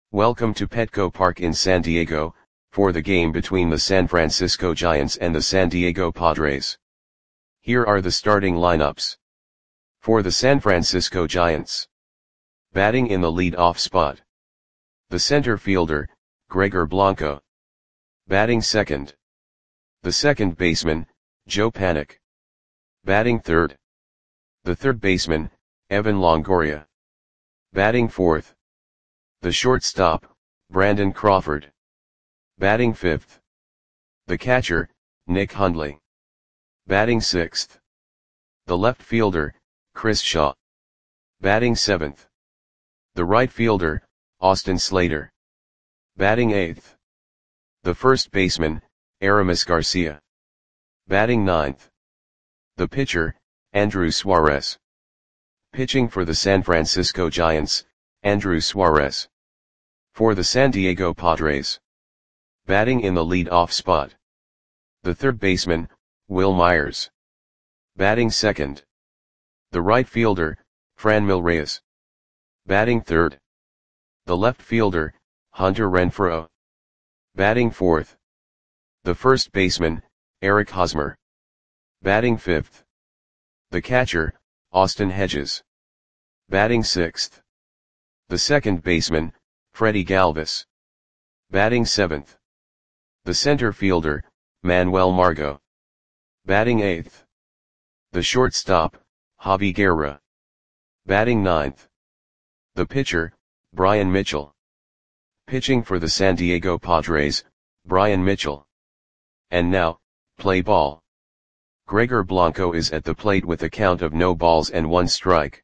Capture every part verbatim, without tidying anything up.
Welcome to Petco Park in San Diego, for the game between the San Francisco Giants and the San Diego Padres. Here are the starting lineups. For the San Francisco Giants. Batting in the lead-off spot. The center fielder, Gregor Blanco. Batting second. The second baseman, Joe Panik. Batting third. The third baseman, Evan Longoria. Batting fourth. The shortstop, Brandon Crawford. Batting fifth. The catcher, Nick Hundley. Batting sixth. The left fielder, Chris Shaw. Batting seventh. The right fielder, Austin Slater. Batting eighth. The first baseman, Aramis Garcia. Batting ninth. The pitcher, Andrew Suarez. Pitching for the San Francisco Giants, Andrew Suarez. For the San Diego Padres. Batting in the lead-off spot. The third baseman, Wil Myers. Batting second. The right fielder, Franmil Reyes. Batting third. The left fielder, Hunter Renfroe. Batting fourth. The first baseman, Eric Hosmer. Batting fifth. The catcher, Austin Hedges. Batting sixth. The second baseman, Freddie Galvis. Batting seventh. The center fielder, Manuel Margot. Batting eighth. The shortstop, Javi Guerra. Batting ninth. The pitcher, Brian Mitchell. Pitching for the San Diego Padres, Brian Mitchell. And now, play ball. Gregor Blanco is at the plate with a count of no balls and one strike.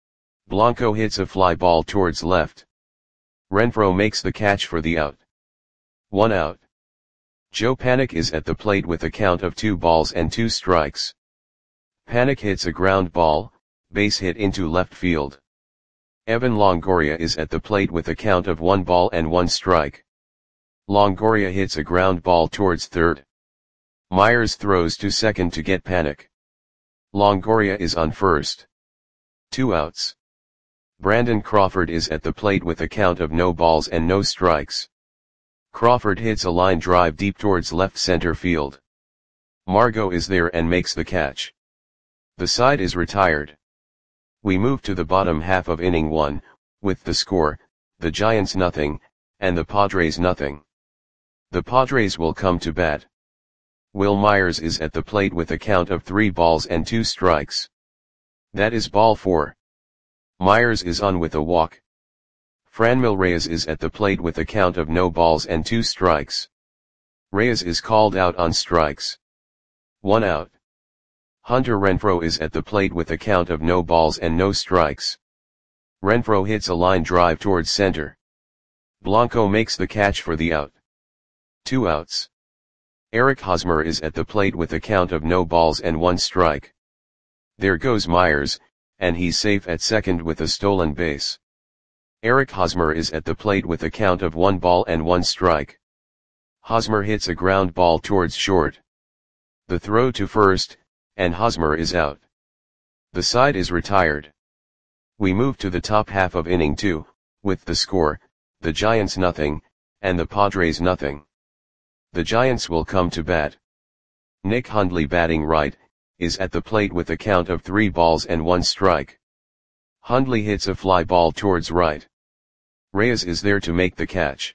Blanco hits a fly ball towards left. Renfroe makes the catch for the out. One out. Joe Panik is at the plate with a count of two balls and two strikes. Panik hits a ground ball, base hit into left field. Evan Longoria is at the plate with a count of one ball and one strike. Longoria hits a ground ball towards third. Myers throws to second to get Panik. Longoria is on first. Two outs. Brandon Crawford is at the plate with a count of no balls and no strikes. Crawford hits a line drive deep towards left center field. Margot is there and makes the catch. The side is retired. We move to the bottom half of inning one, with the score, the Giants nothing, and the Padres nothing. The Padres will come to bat. Wil Myers is at the plate with a count of three balls and two strikes. That is ball four. Myers is on with a walk. Franmil Reyes is at the plate with a count of no balls and two strikes. Reyes is called out on strikes. One out. Hunter Renfroe is at the plate with a count of no balls and no strikes. Renfroe hits a line drive towards center. Blanco makes the catch for the out. Two outs. Eric Hosmer is at the plate with a count of no balls and one strike. There goes Myers, and he's safe at second with a stolen base. Eric Hosmer is at the plate with a count of one ball and one strike. Hosmer hits a ground ball towards short. The throw to first, and Hosmer is out. The side is retired. We move to the top half of inning two, with the score, the Giants nothing, and the Padres nothing. The Giants will come to bat. Nick Hundley batting right, is at the plate with a count of three balls and one strike. Hundley hits a fly ball towards right. Reyes is there to make the catch.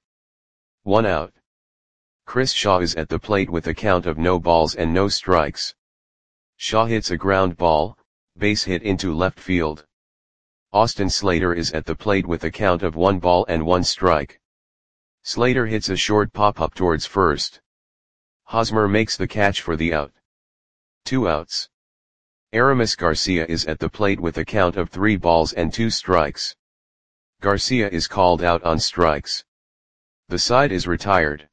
One out. Chris Shaw is at the plate with a count of no balls and no strikes. Shaw hits a ground ball, base hit into left field. Austin Slater is at the plate with a count of one ball and one strike. Slater hits a short pop-up towards first. Hosmer makes the catch for the out. Two outs. Aramis Garcia is at the plate with a count of three balls and two strikes. Garcia is called out on strikes. The side is retired.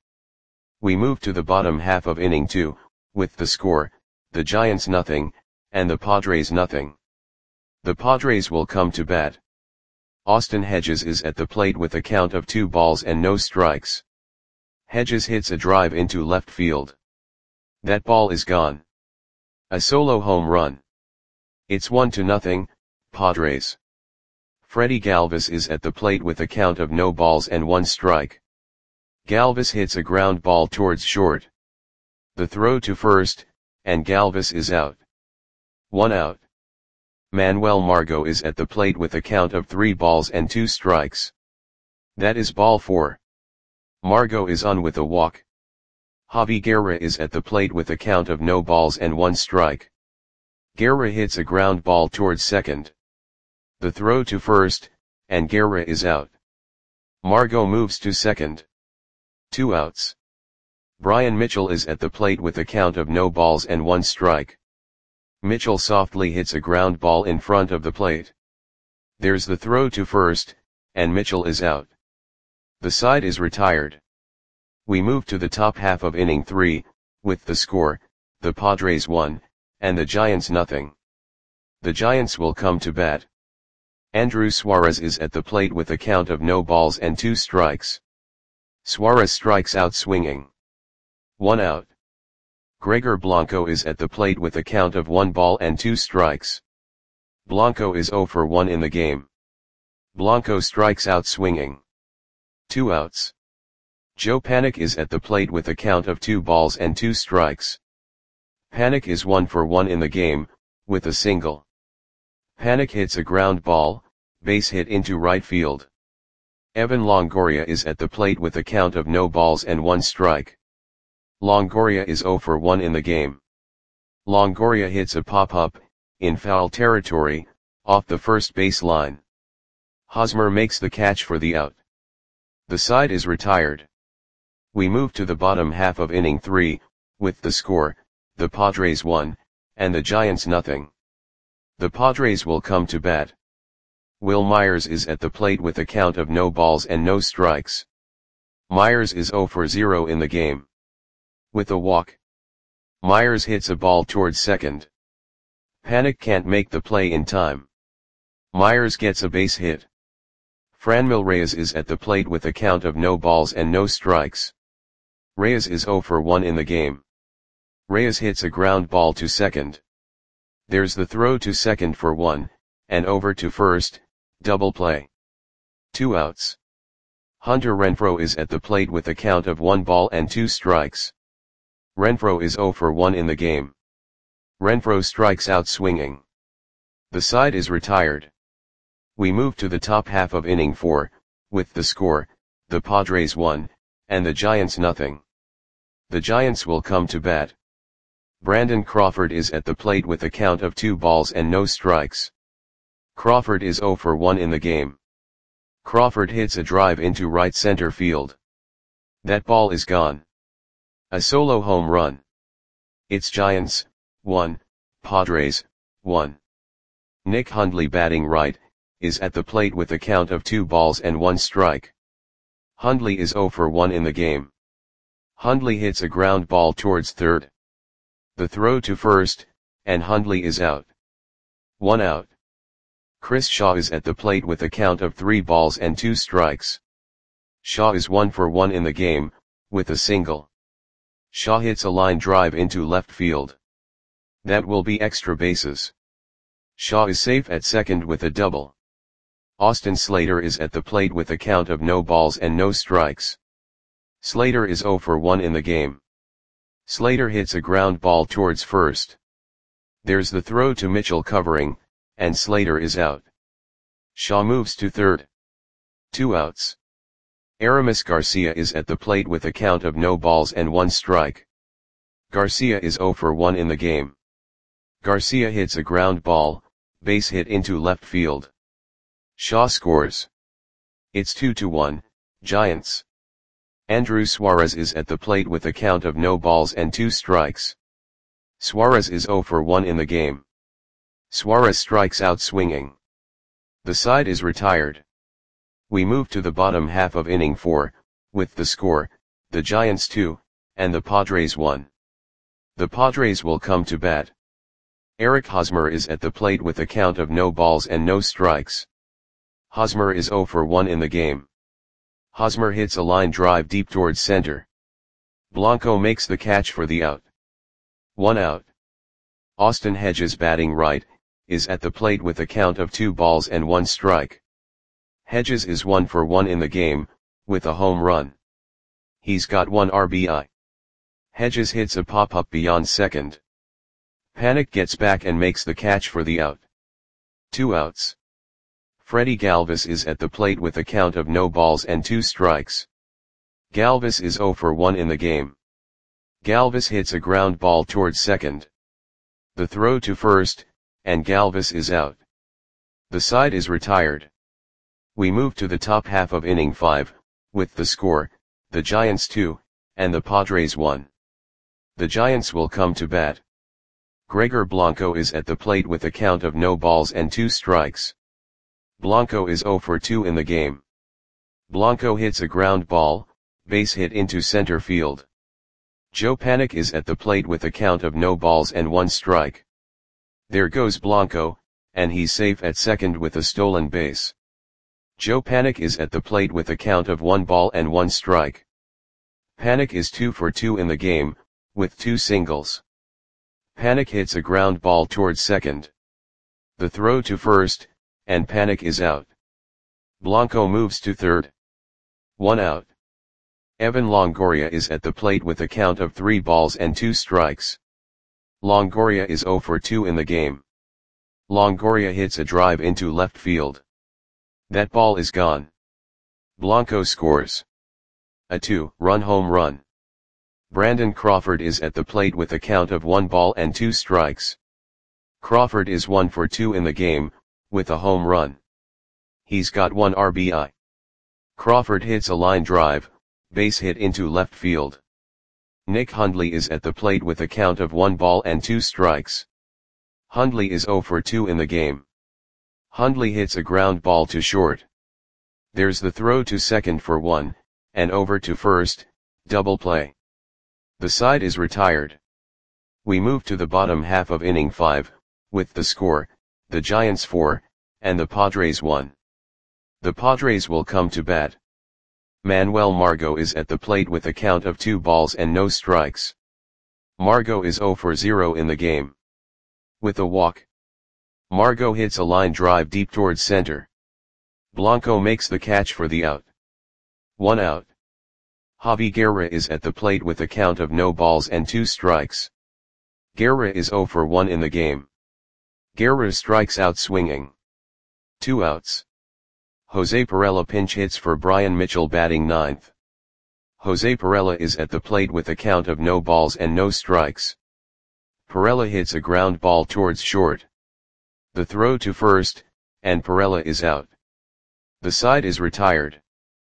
We move to the bottom half of inning two, with the score, the Giants nothing, and the Padres nothing. The Padres will come to bat. Austin Hedges is at the plate with a count of two balls and no strikes. Hedges hits a drive into left field. That ball is gone. A solo home run. It's one to nothing, Padres. Freddy Galvis is at the plate with a count of no balls and one strike. Galvis hits a ground ball towards short. The throw to first, and Galvis is out. One out. Manuel Margot is at the plate with a count of three balls and two strikes. That is ball four. Margot is on with a walk. Javi Guerra is at the plate with a count of no balls and one strike. Guerra hits a ground ball towards second. The throw to first, and Guerra is out. Margot moves to second. Two outs. Brian Mitchell is at the plate with a count of no balls and one strike. Mitchell softly hits a ground ball in front of the plate. There's the throw to first, and Mitchell is out. The side is retired. We move to the top half of inning three, with the score, the Padres one, and the Giants nothing. The Giants will come to bat. Andrew Suarez is at the plate with a count of no balls and two strikes. Suarez strikes out swinging. One out. Gregor Blanco is at the plate with a count of one ball and two strikes. Blanco is zero for one in the game. Blanco strikes out swinging. Two outs. Joe Panik is at the plate with a count of two balls and two strikes. Panik is one for one in the game, with a single. Panik hits a ground ball, base hit into right field. Evan Longoria is at the plate with a count of no balls and one strike. Longoria is zero for one in the game. Longoria hits a pop-up, in foul territory, off the first base line. Hosmer makes the catch for the out. The side is retired. We move to the bottom half of inning three, with the score, the Padres one, and the Giants nothing. The Padres will come to bat. Will Myers is at the plate with a count of no balls and no strikes. Myers is zero for zero in the game. With a walk. Myers hits a ball towards second. Panik can't make the play in time. Myers gets a base hit. Franmil Reyes is at the plate with a count of no balls and no strikes. Reyes is zero for one in the game. Reyes hits a ground ball to second. There's the throw to second for one, and over to first, double play. Two outs. Hunter Renfroe is at the plate with a count of one ball and two strikes. Renfroe is zero for one in the game. Renfroe strikes out swinging. The side is retired. We move to the top half of inning four, with the score, the Padres one, and the Giants nothing. The Giants will come to bat. Brandon Crawford is at the plate with a count of two balls and no strikes. Crawford is zero for one in the game. Crawford hits a drive into right center field. That ball is gone. A solo home run. It's Giants, one, Padres, one. Nick Hundley batting right, is at the plate with a count of two balls and one strike. Hundley is zero for one in the game. Hundley hits a ground ball towards third. The throw to first, and Hundley is out. One out. Chris Shaw is at the plate with a count of three balls and two strikes. Shaw is one for one in the game, with a single. Shaw hits a line drive into left field. That will be extra bases. Shaw is safe at second with a double. Austin Slater is at the plate with a count of no balls and no strikes. Slater is zero for one in the game. Slater hits a ground ball towards first. There's the throw to Mitchell covering, and Slater is out. Shaw moves to third. Two outs. Aramis Garcia is at the plate with a count of no balls and one strike. Garcia is zero for one in the game. Garcia hits a ground ball, base hit into left field. Shaw scores. It's two to one, Giants. Andrew Suarez is at the plate with a count of no balls and two strikes. Suarez is zero for one in the game. Suarez strikes out swinging. The side is retired. We move to the bottom half of inning four, with the score, the Giants two, and the Padres one. The Padres will come to bat. Eric Hosmer is at the plate with a count of no balls and no strikes. Hosmer is zero for one in the game. Hosmer hits a line drive deep towards center. Blanco makes the catch for the out. One out. Austin Hedges batting right, is at the plate with a count of two balls and one strike. Hedges is one for one in the game, with a home run. He's got one R B I. Hedges hits a pop-up beyond second. Panik gets back and makes the catch for the out. Two outs. Freddie Galvis is at the plate with a count of no balls and two strikes. Galvis is zero for one in the game. Galvis hits a ground ball towards second. The throw to first, and Galvis is out. The side is retired. We move to the top half of inning five, with the score, the Giants two, and the Padres one. The Giants will come to bat. Gregor Blanco is at the plate with a count of no balls and two strikes. Blanco is zero for two in the game. Blanco hits a ground ball, base hit into center field. Joe Panik is at the plate with a count of no balls and one strike. There goes Blanco, and he's safe at second with a stolen base. Joe Panik is at the plate with a count of one ball and one strike. Panik is two for two in the game, with two singles. Panik hits a ground ball towards second. The throw to first, and Panik is out. Blanco moves to third. One out. Evan Longoria is at the plate with a count of three balls and two strikes. Longoria is zero for two in the game. Longoria hits a drive into left field. That ball is gone. Blanco scores a two-run home run. Brandon Crawford is at the plate with a count of one ball and two strikes. Crawford is one for two in the game, with a home run. He's got one R B I. Crawford hits a line drive, base hit into left field. Nick Hundley is at the plate with a count of one ball and two strikes. Hundley is zero for two in the game. Hundley hits a ground ball to short. There's the throw to second for one, and over to first, double play. The side is retired. We move to the bottom half of inning five, with the score, the Giants four, and the Padres one. The Padres will come to bat. Manuel Margot is at the plate with a count of two balls and no strikes. Margot is zero for zero in the game. With a walk. Margot hits a line drive deep towards center. Blanco makes the catch for the out. One out. Javi Guerra is at the plate with a count of no balls and two strikes. Guerra is zero for one in the game. Guerra strikes out swinging. Two outs. Jose Perella pinch hits for Brian Mitchell batting ninth. Jose Perella is at the plate with a count of no balls and no strikes. Perella hits a ground ball towards short. The throw to first, and Perella is out. The side is retired.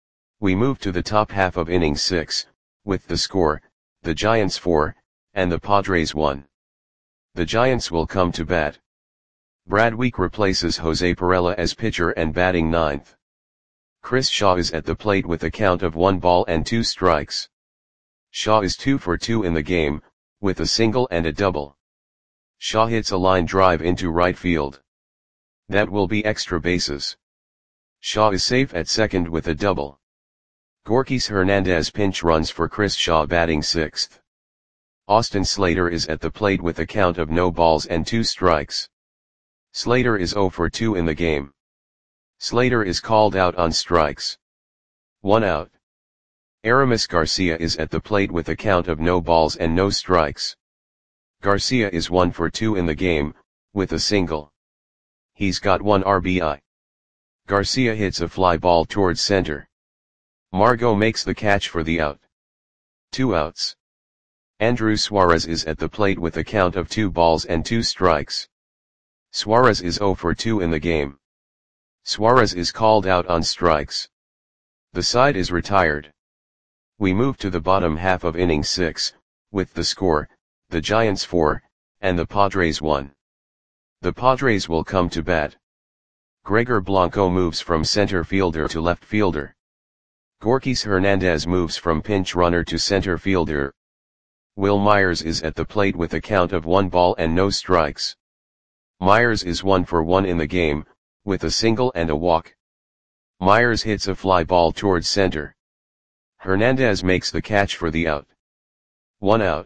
We move to the top half of inning six, with the score, the Giants four, and the Padres one. The Giants will come to bat. Brad Week replaces Jose Perella as pitcher and batting ninth. Chris Shaw is at the plate with a count of one ball and two strikes. Shaw is two for two in the game, with a single and a double. Shaw hits a line drive into right field. That will be extra bases. Shaw is safe at second with a double. Gorkys Hernandez pinch runs for Chris Shaw batting sixth. Austin Slater is at the plate with a count of no balls and two strikes. Slater is zero for two in the game. Slater is called out on strikes. One out. Aramis Garcia is at the plate with a count of no balls and no strikes. Garcia is one for two in the game, with a single. He's got one R B I. Garcia hits a fly ball towards center. Margot makes the catch for the out. Two outs. Andrew Suarez is at the plate with a count of two balls and two strikes. Suarez is zero for two in the game. Suarez is called out on strikes. The side is retired. We move to the bottom half of inning six, with the score, the Giants four, and the Padres one. The Padres will come to bat. Gregor Blanco moves from center fielder to left fielder. Gorkys Hernandez moves from pinch runner to center fielder. Will Myers is at the plate with a count of one ball and no strikes. Myers is one for one in the game, with a single and a walk. Myers hits a fly ball towards center. Hernandez makes the catch for the out. One out.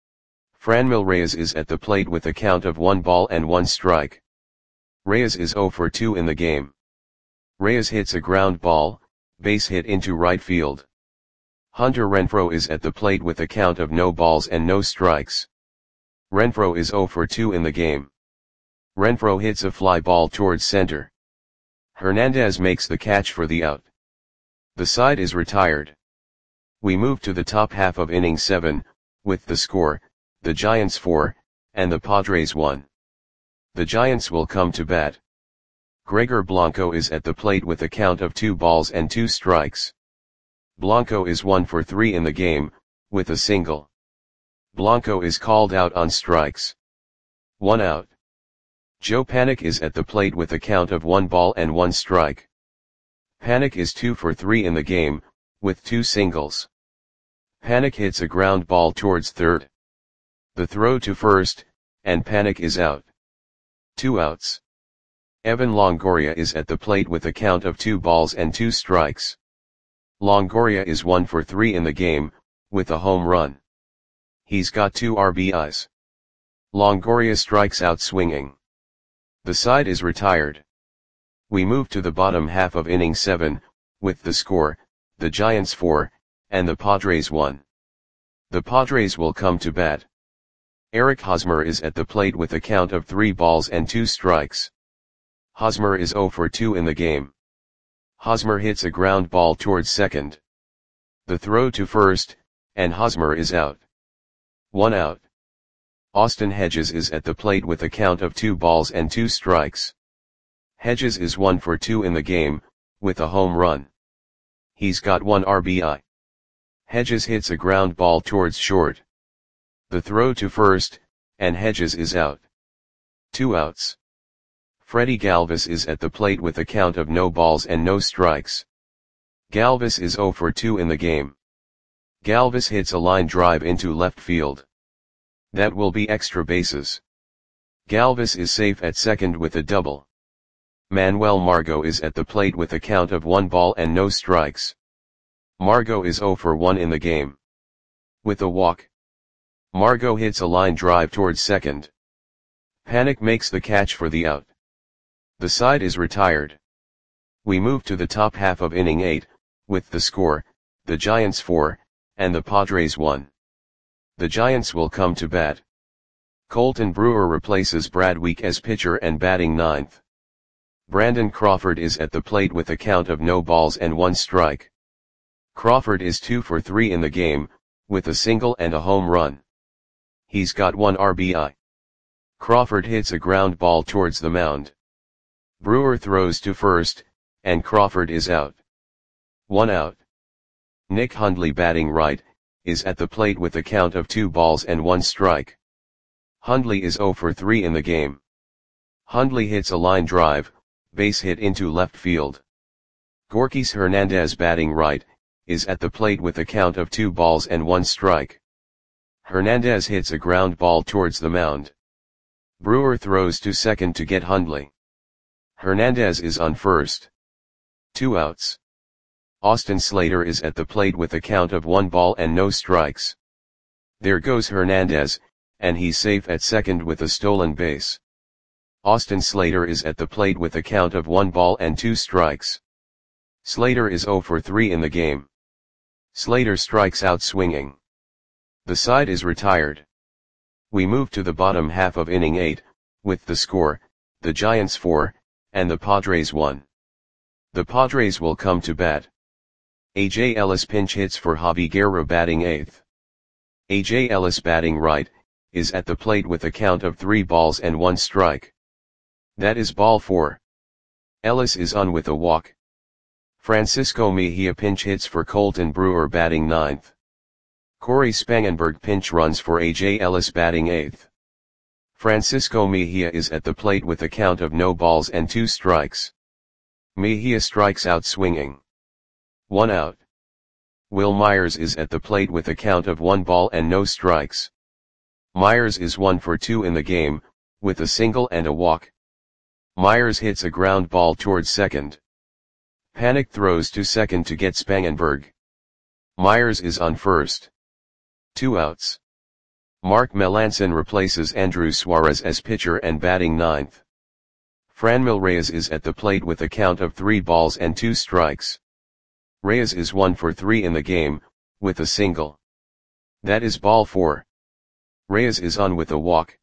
Franmil Reyes is at the plate with a count of one ball and one strike. Reyes is zero for two in the game. Reyes hits a ground ball, base hit into right field. Hunter Renfroe is at the plate with a count of no balls and no strikes. Renfroe is zero for two in the game. Renfroe hits a fly ball towards center. Hernandez makes the catch for the out. The side is retired. We move to the top half of inning seven, with the score, the Giants four, and the Padres one. The Giants will come to bat. Gregor Blanco is at the plate with a count of two balls and two strikes. Blanco is one for three in the game, with a single. Blanco is called out on strikes. One out. Joe Panik is at the plate with a count of one ball and one strike. Panik is two for three in the game, with two singles. Panik hits a ground ball towards third. The throw to first, and Panik is out. Two outs. Evan Longoria is at the plate with a count of two balls and two strikes. Longoria is one for three in the game, with a home run. He's got two R B Is. Longoria strikes out swinging. The side is retired. We move to the bottom half of inning seven, with the score, the Giants four, and the Padres one. The Padres will come to bat. Eric Hosmer is at the plate with a count of three balls and two strikes. Hosmer is zero for two in the game. Hosmer hits a ground ball towards second. The throw to first, and Hosmer is out. One out. Austin Hedges is at the plate with a count of two balls and two strikes. Hedges is one for two in the game, with a home run. He's got one R B I. Hedges hits a ground ball towards short. The throw to first, and Hedges is out. Two outs. Freddie Galvis is at the plate with a count of no balls and no strikes. Galvis is zero for two in the game. Galvis hits a line drive into left field. That will be extra bases. Galvis is safe at second with a double. Manuel Margot is at the plate with a count of one ball and no strikes. Margot is zero for one in the game. With a walk. Margot hits a line drive towards second. Panik makes the catch for the out. The side is retired. We move to the top half of inning eight, with the score, the Giants four, and the Padres one. The Giants will come to bat. Colton Brewer replaces Brad Week as pitcher and batting ninth. Brandon Crawford is at the plate with a count of no balls and one strike. Crawford is two for three in the game, with a single and a home run. He's got one R B I. Crawford hits a ground ball towards the mound. Brewer throws to first, and Crawford is out. One out. Nick Hundley, batting right, is at the plate with a count of two balls and one strike. Hundley is zero for three in the game. Hundley hits a line drive, base hit into left field. Gorkys Hernandez, batting right, is at the plate with a count of two balls and one strike. Hernandez hits a ground ball towards the mound. Brewer throws to second to get Hundley. Hernandez is on first. Two outs. Austin Slater is at the plate with a count of one ball and no strikes. There goes Hernandez, and he's safe at second with a stolen base. Austin Slater is at the plate with a count of one ball and two strikes. Slater is zero for three in the game. Slater strikes out swinging. The side is retired. We move to the bottom half of inning eight, with the score, the Giants four, and the Padres one. The Padres will come to bat. A J Ellis pinch hits for Javi Guerra, batting eighth. A J Ellis, batting right, is at the plate with a count of three balls and one strike. That is ball four. Ellis is on with a walk. Francisco Mejia pinch hits for Colton Brewer, batting ninth. Corey Spangenberg pinch runs for A J Ellis, batting eighth. Francisco Mejia is at the plate with a count of no balls and two strikes. Mejia strikes out swinging. One out. Will Myers is at the plate with a count of one ball and no strikes. Myers is one for two in the game, with a single and a walk. Myers hits a ground ball towards second. Panik throws to second to get Spangenberg. Myers is on first. Two outs. Mark Melancon replaces Andrew Suarez as pitcher and batting ninth. Franmil Reyes is at the plate with a count of three balls and two strikes. Reyes is one for three in the game, with a single. That is ball four. Reyes is on with a walk.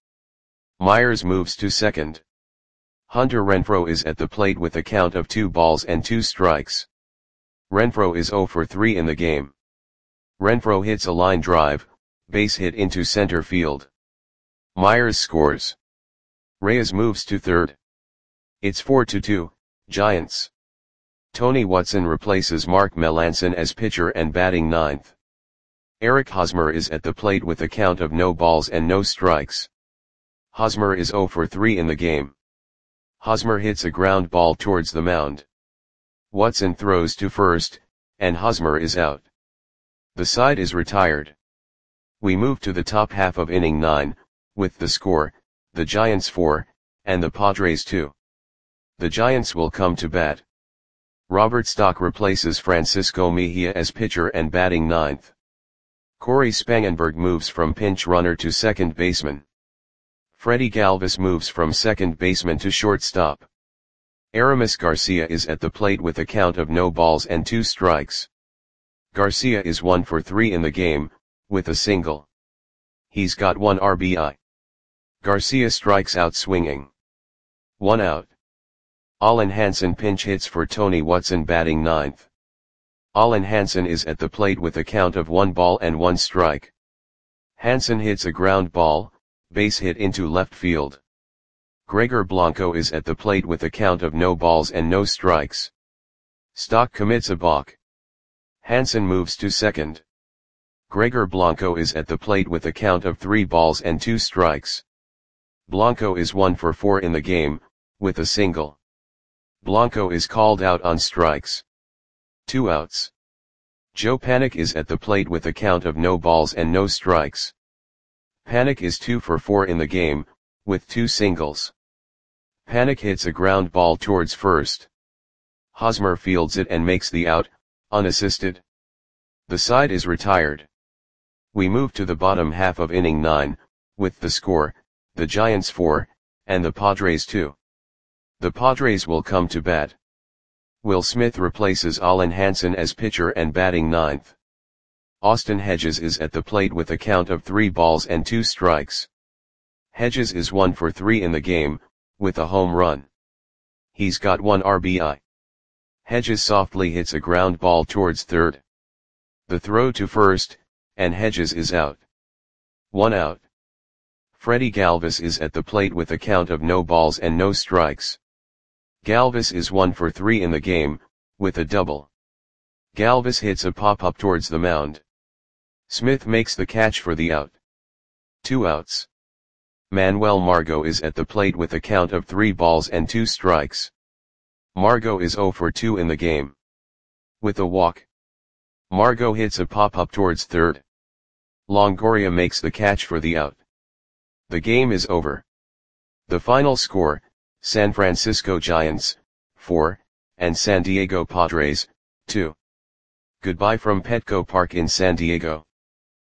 Myers moves to second. Hunter Renfroe is at the plate with a count of two balls and two strikes. Renfroe is zero for three in the game. Renfroe hits a line drive, base hit into center field. Myers scores. Reyes moves to third. It's four to two, Giants. Tony Watson replaces Mark Melancon as pitcher and batting ninth. Eric Hosmer is at the plate with a count of no balls and no strikes. Hosmer is zero for three in the game. Hosmer hits a ground ball towards the mound. Watson throws to first, and Hosmer is out. The side is retired. We move to the top half of inning nine, with the score, the Giants four, and the Padres two. The Giants will come to bat. Robert Stock replaces Francisco Mejia as pitcher and batting ninth. Corey Spangenberg moves from pinch runner to second baseman. Freddie Galvis moves from second baseman to shortstop. Aramis Garcia is at the plate with a count of no balls and two strikes. Garcia is one for three in the game, with a single. He's got one R B I. Garcia strikes out swinging. One out. Allen Hansen pinch hits for Tony Watson batting ninth. Allen Hansen is at the plate with a count of one ball and one strike. Hansen hits a ground ball, base hit into left field. Gregor Blanco is at the plate with a count of no balls and no strikes. Stock commits a balk. Hansen moves to second. Gregor Blanco is at the plate with a count of three balls and two strikes. Blanco is one for four in the game, with a single. Blanco is called out on strikes. Two outs. Joe Panik is at the plate with a count of no balls and no strikes. Panik is two for four in the game, with two singles. Panik hits a ground ball towards first. Hosmer fields it and makes the out, unassisted. The side is retired. We move to the bottom half of inning nine, with the score, the Giants four, and the Padres two. The Padres will come to bat. Will Smith replaces Allen Hansen as pitcher and batting ninth. Austin Hedges is at the plate with a count of three balls and two strikes. Hedges is one for three in the game, with a home run. He's got one R B I. Hedges softly hits a ground ball towards third. The throw to first, and Hedges is out. One out. Freddie Galvis is at the plate with a count of no balls and no strikes. Galvis is one for three in the game, with a double. Galvis hits a pop-up towards the mound. Smith makes the catch for the out. Two outs. Manuel Margot is at the plate with a count of three balls and two strikes. Margot is zero for two in the game. With a walk. Margot hits a pop-up towards third. Longoria makes the catch for the out. The game is over. The final score, San Francisco Giants, four, and San Diego Padres, two. Goodbye from Petco Park in San Diego.